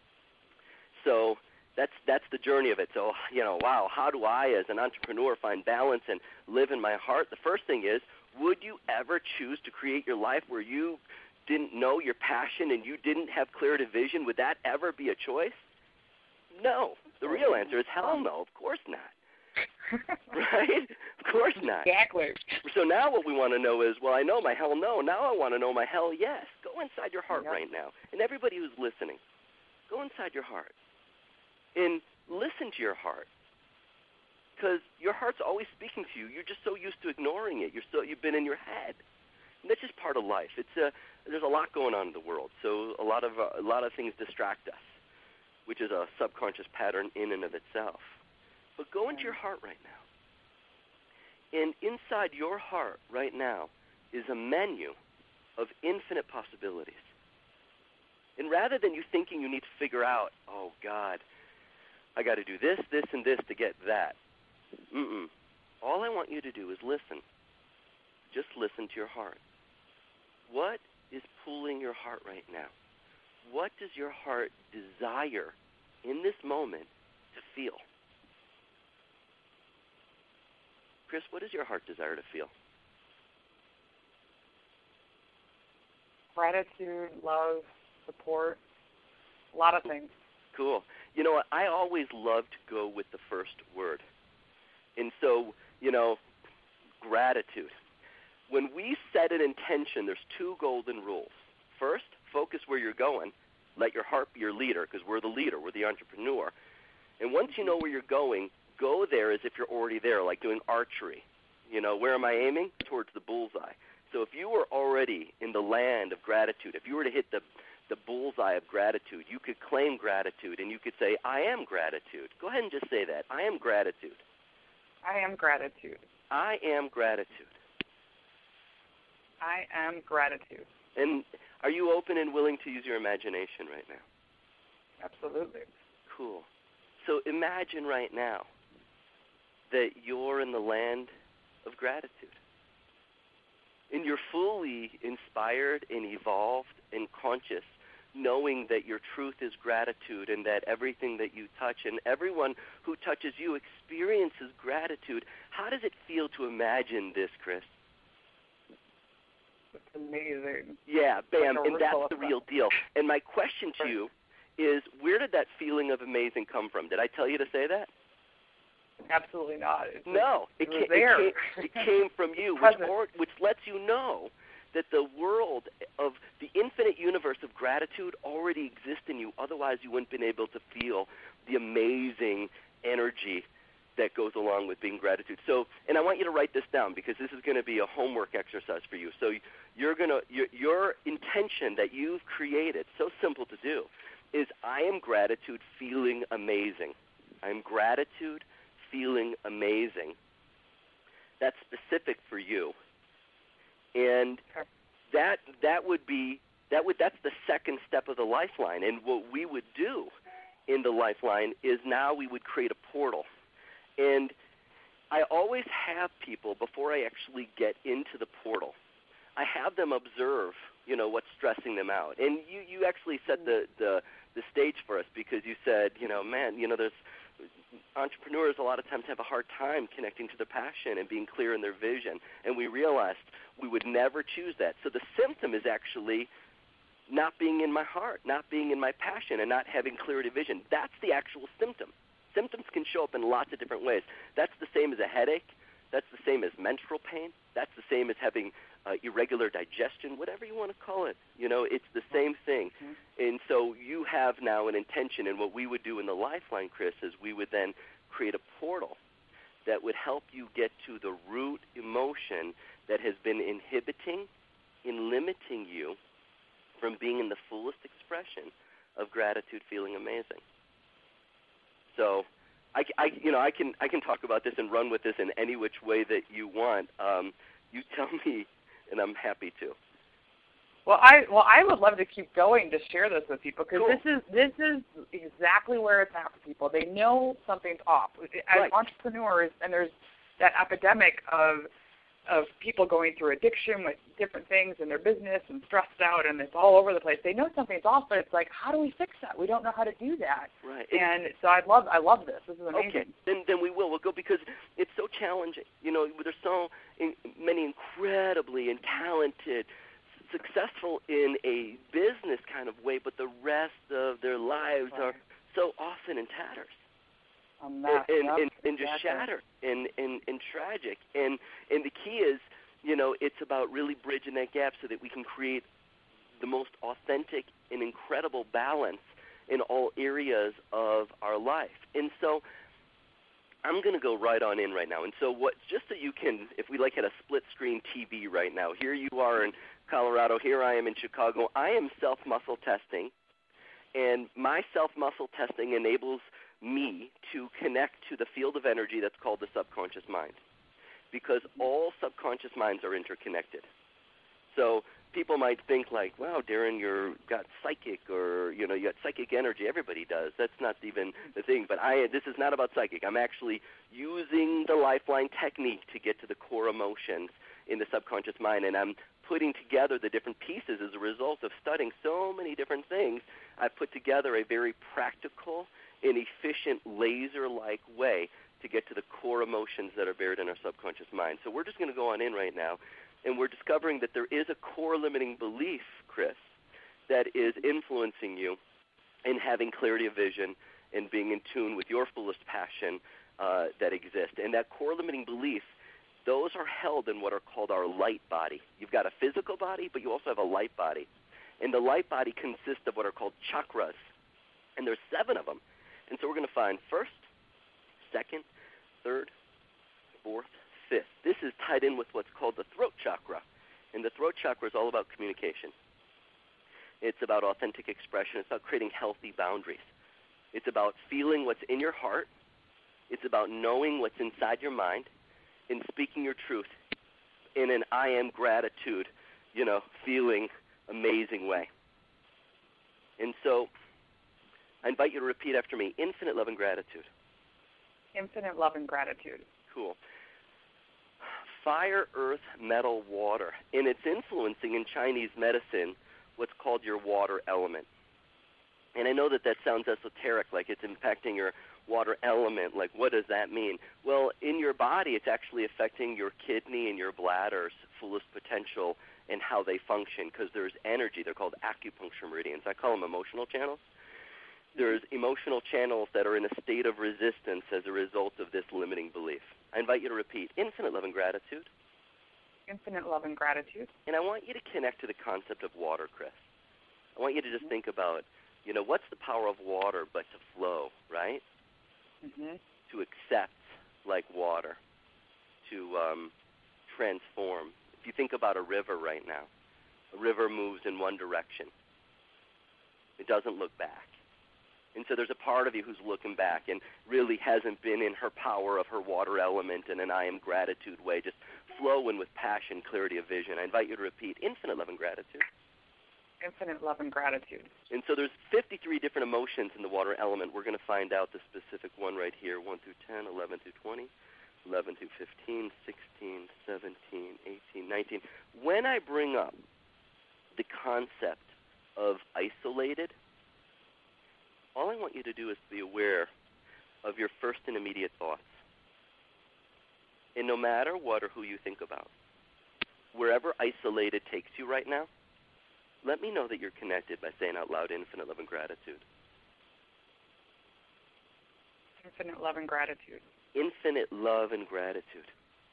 So that's the journey of it. So, wow, how do I as an entrepreneur find balance and live in my heart? The first thing is, would you ever choose to create your life where you didn't know your passion and you didn't have clarity of vision? Would that ever be a choice? No. The real answer is hell no, of course not. Right? Of course not. Exactly. So now what we want to know is, well, I know my hell no. Now I want to know my hell yes. Go inside your heart right now. And everybody who's listening, go inside your heart and listen to your heart, because your heart's always speaking to you. You're just so used to ignoring it. You've been in your head. And that's just part of life. There's a lot going on in the world, so a lot of things distract us, which is a subconscious pattern in and of itself. But go into your heart right now. And inside your heart right now is a menu of infinite possibilities. And rather than you thinking you need to figure out, oh, God, I got to do this, this, and this to get that. All I want you to do is listen. Just listen to your heart. What is pulling your heart right now? What does your heart desire in this moment to feel? Chris, what does your heart desire to feel? Gratitude, love, support, a lot of things. Cool. You know what? I always love to go with the first word. And so, gratitude. When we set an intention, there's two golden rules. First, focus where you're going. Let your heart be your leader, because we're the leader. We're the entrepreneur. And once you know where you're going, go there as if you're already there, like doing archery. Where am I aiming? Towards the bullseye. So if you were already in the land of gratitude, if you were to hit the bullseye of gratitude, you could claim gratitude, and you could say, I am gratitude. Go ahead and just say that. I am gratitude. I am gratitude. I am gratitude. I am gratitude. And are you open and willing to use your imagination right now? Absolutely. Cool. So imagine right now that you're in the land of gratitude. And you're fully inspired and evolved and conscious, knowing that your truth is gratitude and that everything that you touch and everyone who touches you experiences gratitude. How does it feel to imagine this, Chris? It's amazing. Yeah, bam, and that's the real deal. And my question to you is, where did that feeling of amazing come from? Did I tell you to say that? Absolutely not. It came from you, which lets you know that the world of the infinite universe of gratitude already exists in you. Otherwise, you wouldn't have been able to feel the amazing energy that goes along with being gratitude. So, and I want you to write this down, because this is going to be a homework exercise for you. So your intention that you've created, so simple to do, is I am gratitude feeling amazing. I am gratitude feeling amazing. That's specific for you. And that's the second step of the lifeline. And what we would do in the lifeline is now we would create a portal. And I always have people, before I actually get into the portal, I have them observe, what's stressing them out. And you actually set the stage for us, because you said, there's entrepreneurs a lot of times have a hard time connecting to their passion and being clear in their vision. And we realized we would never choose that. So the symptom is actually not being in my heart, not being in my passion, and not having clarity of vision. That's the actual symptom. Symptoms can show up in lots of different ways. That's the same as a headache. That's the same as menstrual pain. That's the same as having irregular digestion, whatever you want to call it. It's the same thing. Mm-hmm. And so you have now an intention, and what we would do in the lifeline, Chris, is we would then create a portal that would help you get to the root emotion that has been inhibiting and limiting you from being in the fullest expression of gratitude feeling amazing. So I can talk about this and run with this in any which way that you want. You tell me, and I'm happy to. Well, I would love to keep going to share this with people, because cool. this is exactly where it's at for people. They know something's off. As entrepreneurs, and there's that epidemic of people going through addiction with different things in their business and stressed out, and it's all over the place. They know something's off, but it's like, how do we fix that? We don't know how to do that. Right. And so I love this. This is amazing. Okay, then we will. We'll go, because it's so challenging. There's so many incredibly and talented, successful in a business kind of way, but the rest of their lives are so often in tatters. And just shattered and tragic. And the key is, it's about really bridging that gap so that we can create the most authentic and incredible balance in all areas of our life. And so I'm going to go right on in right now. And so just so you can, if we had a split screen TV right now, here you are in Colorado, here I am in Chicago. I am self-muscle testing, and my self-muscle testing enables me to connect to the field of energy that's called the subconscious mind, because all subconscious minds are interconnected. So people might think like, wow, Darren, you've got psychic, or you got psychic energy. Everybody does. That's not even the thing. But this is not about psychic. I'm actually using the lifeline technique to get to the core emotions in the subconscious mind, and I'm putting together the different pieces as a result of studying so many different things. I've put together a very practical and efficient laser-like way to get to the core emotions that are buried in our subconscious mind. So we're just going to go on in right now, And we're discovering that there is a core limiting belief, Chris, that is influencing you in having clarity of vision and being in tune with your fullest passion that exists. And that core limiting belief, those are held in what are called our light body. You've got a physical body, but you also have a light body. And the light body consists of what are called chakras. And there's 7 of them. And so we're going to find first, second, third, fourth, fifth. This is tied in with what's called the throat chakra. And the throat chakra is all about communication. It's about authentic expression. It's about creating healthy boundaries. It's about feeling what's in your heart. It's about knowing what's inside your mind and speaking your truth in an I am gratitude, feeling amazing way. And so I invite you to repeat after me, infinite love and gratitude. Infinite love and gratitude. Cool. Fire, earth, metal, water. And it's influencing in Chinese medicine what's called your water element. And I know that sounds esoteric, like it's impacting your water element. Like, what does that mean? Well, in your body, it's actually affecting your kidney and your bladder's fullest potential and how they function, because there's energy. They're called acupuncture meridians. I call them emotional channels. There's emotional channels that are in a state of resistance as a result of this limiting belief. I invite you to repeat, infinite love and gratitude. Infinite love and gratitude. And I want you to connect to the concept of water, Chris. I want you to just think about, what's the power of water but to flow, right? Mm-hmm. To accept like water, to transform. If you think about a river right now, a river moves in one direction. It doesn't look back. And so there's a part of you who's looking back and really hasn't been in her power of her water element in an I am gratitude way, just flowing with passion, clarity of vision. I invite you to repeat infinite love and gratitude. Infinite love and gratitude. And so there's 53 different emotions in the water element. We're going to find out the specific one right here, 1 through 10, 11 through 20, 11 through 15, 16, 17, 18, 19. When I bring up the concept of isolated, all I want you to do is be aware of your first and immediate thoughts. And no matter what or who you think about, wherever isolated takes you right now, let me know that you're connected by saying out loud, infinite love and gratitude. Infinite love and gratitude. Infinite love and gratitude.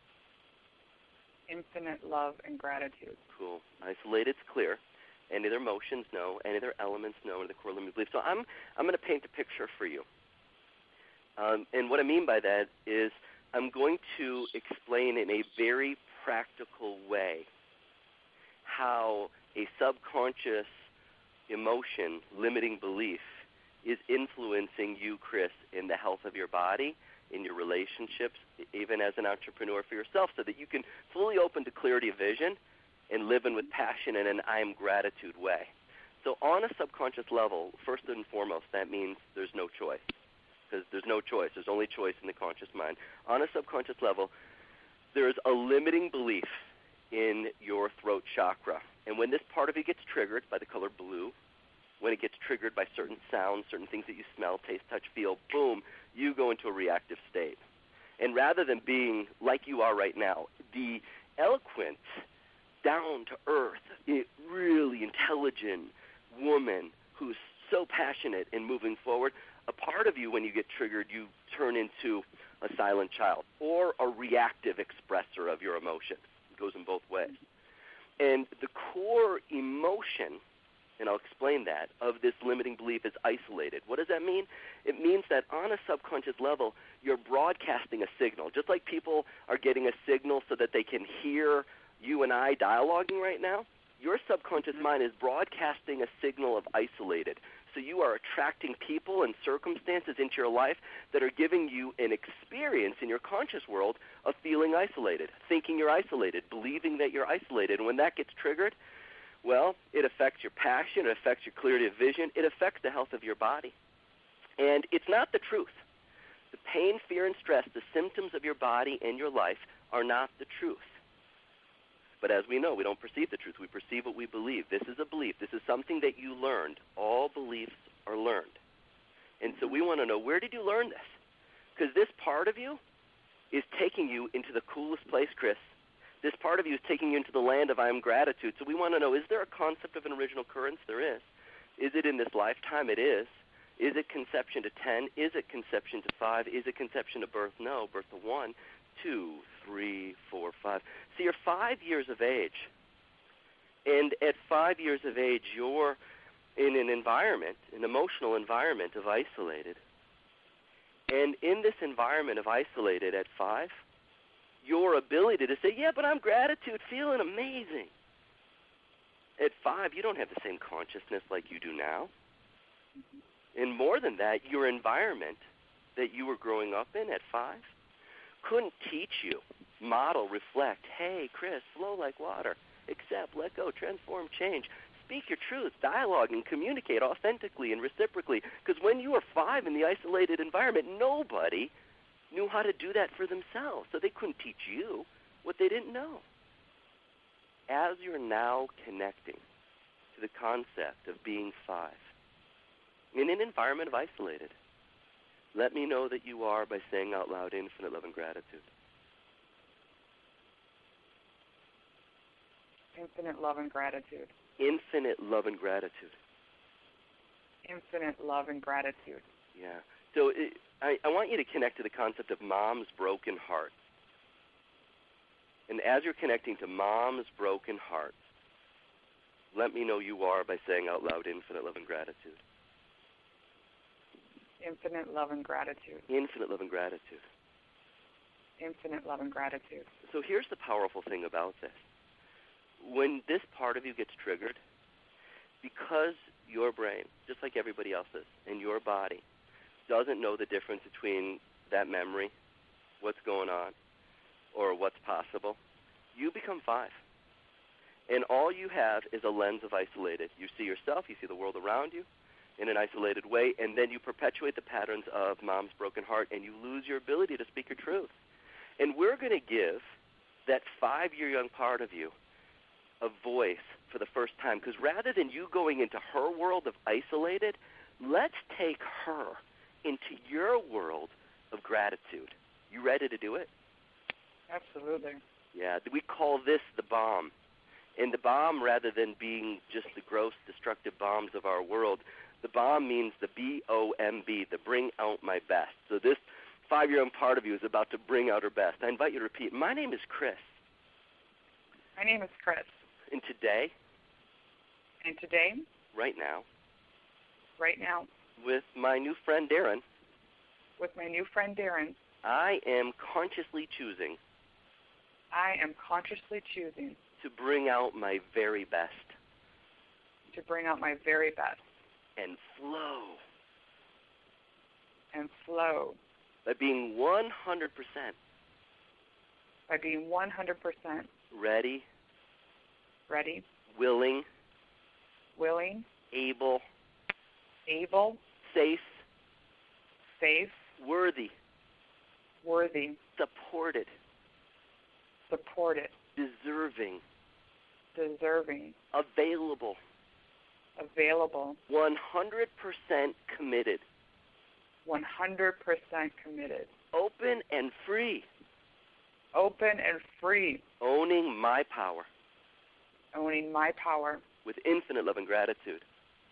Infinite love and gratitude. Cool. Isolated's clear. Any of their emotions, no. Any of their elements, no. Any of the core limiting beliefs. So I'm going to paint a picture for you. And what I mean by that is I'm going to explain in a very practical way how a subconscious emotion, limiting belief, is influencing you, Chris, in the health of your body, in your relationships, even as an entrepreneur for yourself, so that you can fully open to clarity of vision and living with passion in an I am gratitude way. So on a subconscious level, first and foremost, that means there's no choice, because there's no choice. There's only choice in the conscious mind. On a subconscious level, there's a limiting belief in your throat chakra. And when this part of you gets triggered by the color blue, when it gets triggered by certain sounds, certain things that you smell, taste, touch, feel, boom, you go into a reactive state. And rather than being like you are right now, the eloquent, down-to-earth, really intelligent woman who's so passionate in moving forward, a part of you, when you get triggered, you turn into a silent child or a reactive expresser of your emotions. It goes in both ways. And the core emotion, and I'll explain that, of this limiting belief is isolated. What does that mean? It means that on a subconscious level, you're broadcasting a signal. Just like people are getting a signal so that they can hear you and I dialoguing right now, your subconscious mind is broadcasting a signal of isolated. So you are attracting people and circumstances into your life that are giving you an experience in your conscious world of feeling isolated, thinking you're isolated, believing that you're isolated. And when that gets triggered, well, it affects your passion, it affects your clarity of vision, it affects the health of your body. And it's not the truth. The pain, fear, and stress, the symptoms of your body and your life are not the truth. But as we know, we don't perceive the truth. We perceive what we believe. This is a belief. This is something that you learned. All beliefs are learned. And so we want to know, where did you learn this? Because this part of you is taking you into the coolest place, Chris, This part of you is taking you into the land of I am gratitude. So we want to know, is there a concept of an original occurrence? There is. Is it in this lifetime? It is. Is it conception to 10? Is it conception to 5? Is it conception to birth? No, birth to 1, 2, 3, 4, 5. So you're 5 years of age. And at 5 years of age, you're in an environment, an emotional environment of isolated. And in this environment of isolated at 5, your ability to say, yeah, but I'm gratitude, feeling amazing. At 5, you don't have the same consciousness like you do now. And more than that, your environment that you were growing up in at 5 couldn't teach you, model, reflect, hey, Chris, flow like water, accept, let go, transform, change. Speak your truth, dialogue, and communicate authentically and reciprocally. Because when you were 5 in the isolated environment, nobody knew how to do that for themselves. So they couldn't teach you what they didn't know. As you're now connecting to the concept of being 5 in an environment of isolated, let me know that you are by saying out loud infinite love and gratitude. Infinite love and gratitude. Infinite love and gratitude. Infinite love and gratitude. Yeah. So I want you to connect to the concept of mom's broken heart. And as you're connecting to mom's broken heart, let me know you are by saying out loud infinite love and gratitude. Infinite love and gratitude. Infinite love and gratitude. Infinite love and gratitude. So here's the powerful thing about this. When this part of you gets triggered, because your brain, just like everybody else's, and your body doesn't know the difference between that memory, what's going on, or what's possible, you become 5. And all you have is a lens of isolated. You see yourself, you see the world around you in an isolated way, and then you perpetuate the patterns of mom's broken heart, and you lose your ability to speak your truth. And we're going to give that 5-year young part of you a voice for the first time, because rather than you going into her world of isolated, let's take her into your world of gratitude. You ready to do it? Absolutely. Yeah, we call this the bomb. And the bomb, rather than being just the gross, destructive bombs of our world, the bomb means the B-O-M-B, the bring out my best. So this 5-year-old part of you is about to bring out her best. I invite you to repeat, my name is Chris. My name is Chris. And today, right now, with my new friend Darren, I am consciously choosing to bring out my very best. And flow. By being 100%. Ready. Willing. Able. Safe. Worthy. Supported. Deserving. Available. 100% committed. 100% committed. Open and free. Owning my power. With infinite love and gratitude.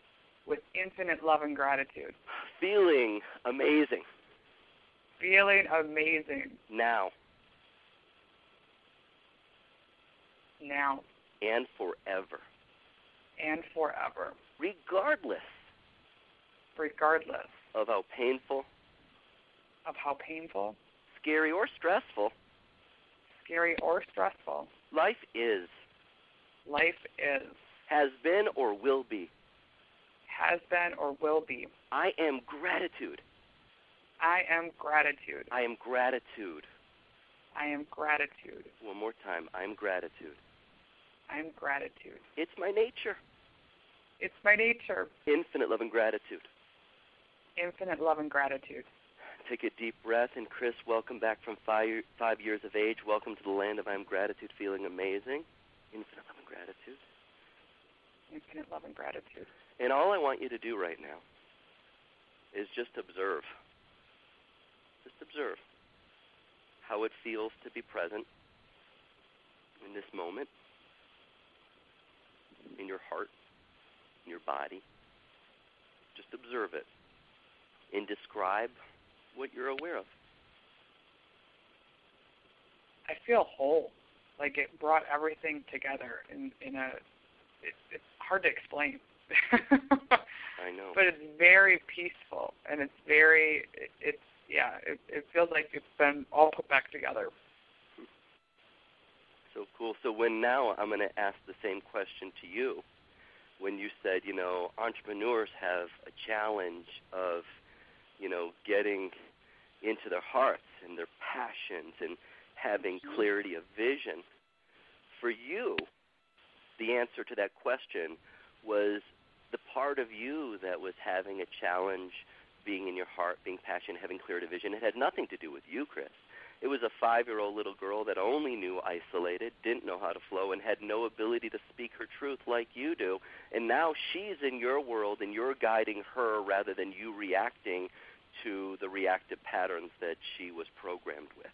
Feeling amazing. Now. And forever. Regardless. Of how painful. Scary or stressful. Life is. Has been or will be. I am gratitude. I am gratitude. One more time. I am gratitude. It's my nature. Infinite love and gratitude. Take a deep breath. And Chris, welcome back from 5 years of age. Welcome to the land of I am gratitude, feeling amazing. Infinite love and gratitude. And all I want you to do right now is just observe. Just observe how it feels to be present in this moment, in your heart, in your body. Just observe it and describe what you're aware of. I feel whole. Like it brought everything together in a. It's hard to explain. I know. But it's very peaceful, and it's very. It feels like it's been all put back together. So cool. So now I'm going to ask the same question to you. When you said, entrepreneurs have a challenge of, getting into their hearts and their passions and having clarity of vision. For you, the answer to that question was the part of you that was having a challenge being in your heart, being passionate, having clarity of vision. It had nothing to do with you, Chris. It was a 5-year-old little girl that only knew isolated, didn't know how to flow, and had no ability to speak her truth like you do. And now she's in your world, and you're guiding her rather than you reacting to the reactive patterns that she was programmed with.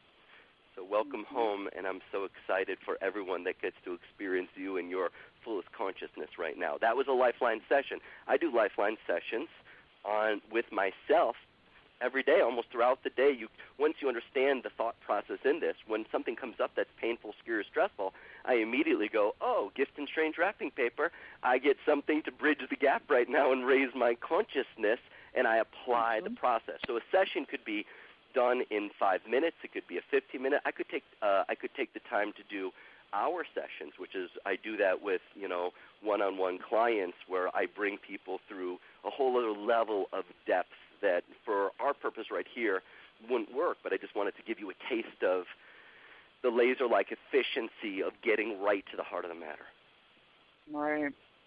So welcome home, and I'm so excited for everyone that gets to experience you in your fullest consciousness right now. That was a Lifeline session. I do Lifeline sessions with myself every day, almost throughout the day. Once you understand the thought process in this, when something comes up that's painful, scary, or stressful, I immediately go, gift and strange wrapping paper. I get something to bridge the gap right now and raise my consciousness, and I apply the process. So a session could be done in 5 minutes. It could be a 15-minute. I could take the time to do hour sessions, which is I do that with one-on-one clients where I bring people through a whole other level of depth that for our purpose right here wouldn't work, but I just wanted to give you a taste of the laser-like efficiency of getting right to the heart of the matter. Right.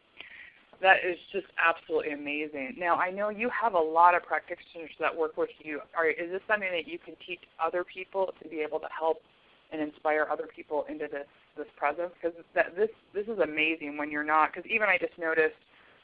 That is just absolutely amazing. Now, I know you have a lot of practitioners that work with you. Is this something that you can teach other people to be able to help and inspire other people into this presence? Because this is amazing when you're not, because even I just noticed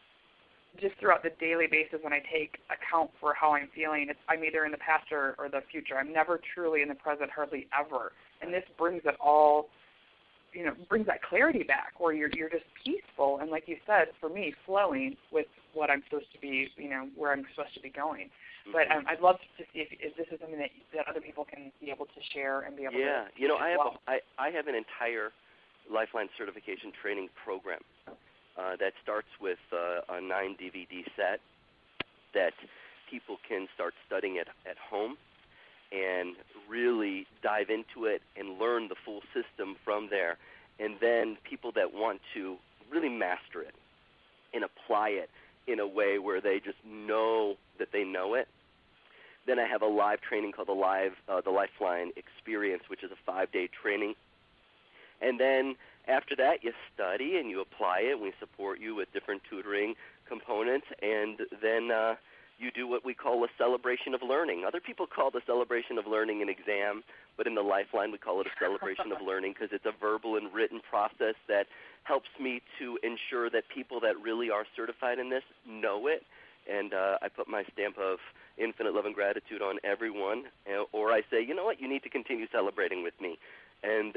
just throughout the daily basis when I take account for how I'm feeling, I'm either in the past or the future. I'm never truly in the present, hardly ever. And this brings it all, brings that clarity back where you're just peaceful and, like you said, for me, flowing with what I'm supposed to be, where I'm supposed to be going. Mm-hmm. But I'd love to see if this is something that other people can be able to share and be able to I have an entire Lifeline certification training program that starts with a 9-DVD set that people can start studying at home and really dive into it and learn the full system from there. And then people that want to really master it and apply it in a way where they just know that they know it. Then I have a live training called the Lifeline Experience, which is a 5-day training. And then after that, you study and you apply it, and we support you with different tutoring components, and then you do what we call a celebration of learning. Other people call the celebration of learning an exam, but in the Lifeline we call it a celebration of learning because it's a verbal and written process that helps me to ensure that people that really are certified in this know it, and I put my stamp of infinite love and gratitude on everyone, or I say, you know what, you need to continue celebrating with me. And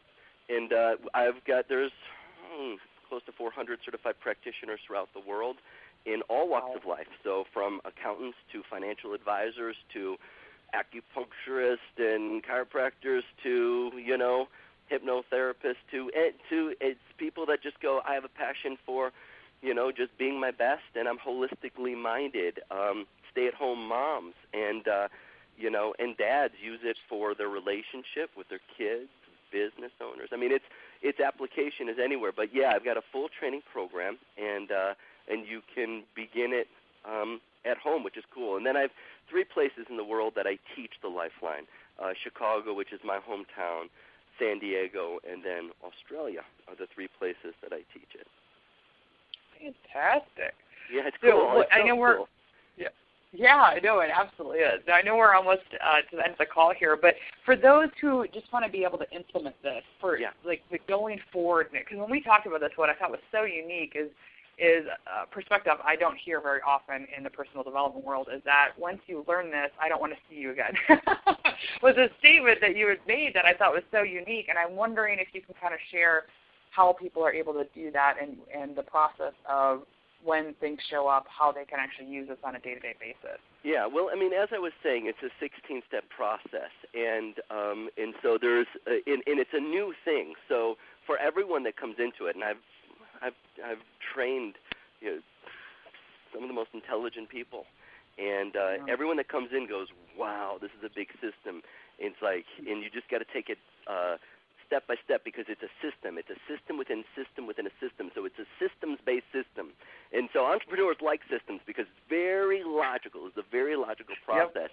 there's close to 400 certified practitioners throughout the world in all walks of life. So from accountants to financial advisors to acupuncturists and chiropractors to, hypnotherapists to it's people that just go, I have a passion for, just being my best, and I'm holistically minded. Stay-at-home moms and, and dads use it for their relationship with their kids, business owners. I mean, its application is anywhere. But yeah, I've got a full training program, and you can begin it at home, which is cool. And then I have 3 places in the world that I teach the Lifeline: Chicago, which is my hometown, San Diego, and then Australia are the 3 places that I teach it. Fantastic. Yeah, it's cool. I know we're. Cool. Yeah, I know it absolutely is. I know we're almost to the end of the call here, but for those who just want to be able to implement this for like going forward, because when we talked about this, what I thought was so unique is is a perspective I don't hear very often in the personal development world, is that once you learn this, I don't want to see you again. Was a statement that you had made that I thought was so unique, and I'm wondering if you can kind of share how people are able to do that and the process of when things show up, how they can actually use this on a day-to-day basis. Yeah, well, I mean, as I was saying, it's a 16-step process, and so there's and it's a new thing. So for everyone that comes into it, and I've trained, you know, some of the most intelligent people, and everyone that comes in goes, wow, this is a big system. And it's like, and you just got to take it step by step, because it's a system. It's a system within system within a system. So it's a systems-based system. And so entrepreneurs like systems because it's very logical. It's a very logical process,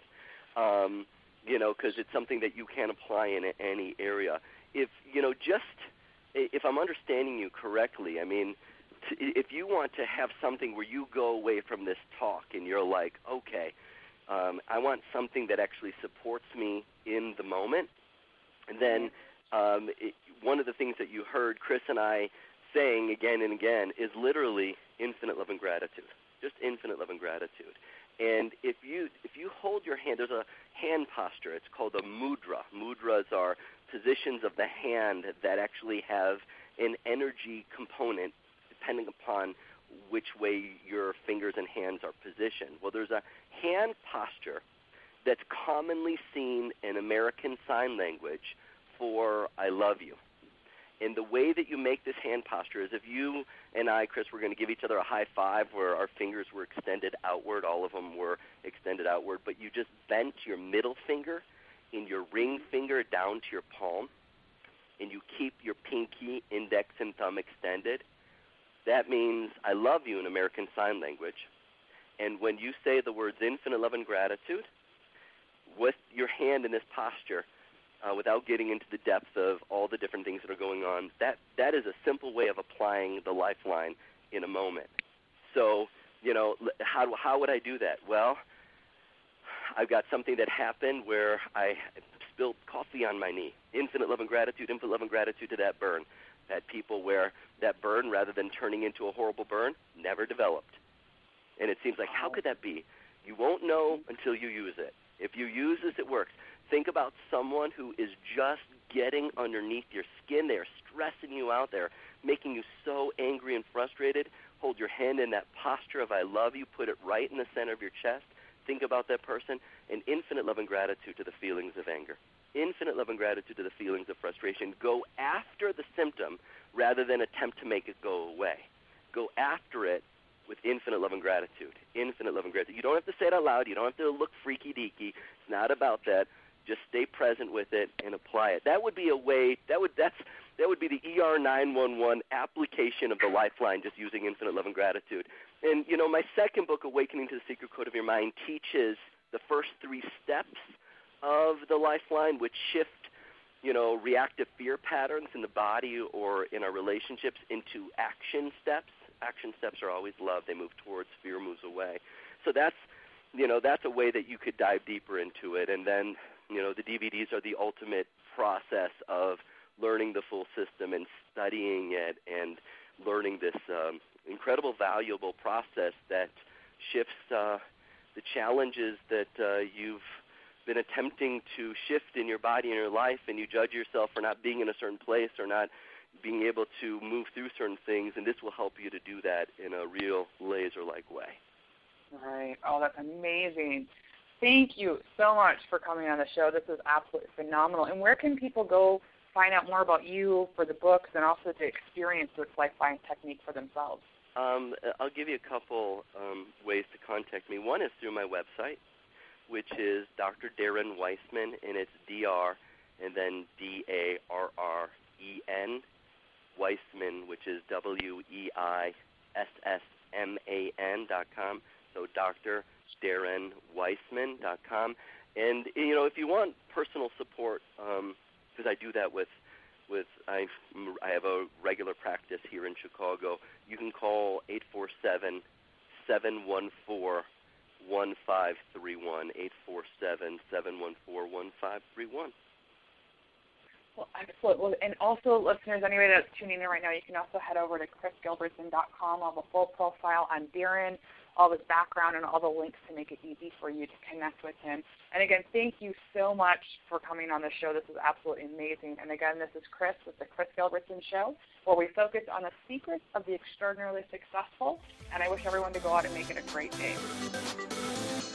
you know, because it's something that you can apply in any area. If, you know, if I'm understanding you correctly, I mean, if you want to have something where you go away from this talk and you're like, okay, I want something that actually supports me in the moment, and then one of the things that you heard Chris and I saying again and again is literally infinite love and gratitude, just infinite love and gratitude. And if you hold your hand, there's a hand posture. It's called a mudra. Mudras are positions of the hand that actually have an energy component depending upon which way your fingers and hands are positioned. Well, there's a hand posture that's commonly seen in American Sign Language for I love you. And the way that you make this hand posture is if you and I, Chris, were going to give each other a high five where our fingers were extended outward, all of them were extended outward, but you just bent your middle finger and your ring finger down to your palm, and you keep your pinky, index, and thumb extended. That means I love you in American Sign Language. And when you say the words infinite love and gratitude with your hand in this posture, without getting into the depth of all the different things that are going on, that is a simple way of applying the lifeline in a moment. So, you know, how would I do that? Well, I've got something that happened where I spilled coffee on my knee. Infinite love and gratitude to that burn. That people where that burn, rather than turning into a horrible burn, never developed. And it seems like, how could that be? You won't know until you use it. If you use this, it works. Think about someone who is just getting underneath your skin. They're stressing you out. They're making you so angry and frustrated. Hold your hand in that posture of I love you. Put it right in the center of your chest. Think about that person, and infinite love and gratitude to the feelings of anger. Infinite love and gratitude to the feelings of frustration. Go after the symptom rather than attempt to make it go away. Go after it with infinite love and gratitude. Infinite love and gratitude. You don't have to say it out loud. You don't have to look freaky-deaky. It's not about that. Just stay present with it and apply it. That would be a way. That would be the ER 911 application of the lifeline, just using infinite love and gratitude. And you know, my second book, Awakening to the Secret Code of Your Mind, teaches the first 3 steps of the lifeline, which shift, you know, reactive fear patterns in the body or in our relationships into action steps. Action steps are always love. They move towards, fear moves away. So that's a way that you could dive deeper into it. And then, you know, the DVDs are the ultimate process of learning the full system and studying it and learning this incredible, valuable process that shifts the challenges that you've been attempting to shift in your body and your life, and you judge yourself for not being in a certain place or not being able to move through certain things, and this will help you to do that in a real laser-like way. Right. Oh, that's amazing. Thank you so much for coming on the show. This is absolutely phenomenal. And where can people go find out more about you for the books and also to experience this lifeline technique for themselves? I'll give you a couple ways to contact me. One is through my website, which is Dr. Darren Weissman, and it's Dr. and then Darren Weissman, which is WEISSMAN.com. So drdarrenweissman.com. And, you know, if you want personal support, because I do that with I have a regular practice here in Chicago, you can call 847-714-1531, 847-714-1531. Well, excellent. Well, and also, listeners, anybody that's tuning in right now, you can also head over to chrisgilbertson.com. I'll have a full profile on Darren, all his background, and all the links to make it easy for you to connect with him. And again, thank you so much for coming on the show. This is absolutely amazing. And again, this is Chris with the Chris Gilbertson Show, where we focus on the secrets of the extraordinarily successful. And I wish everyone to go out and make it a great day.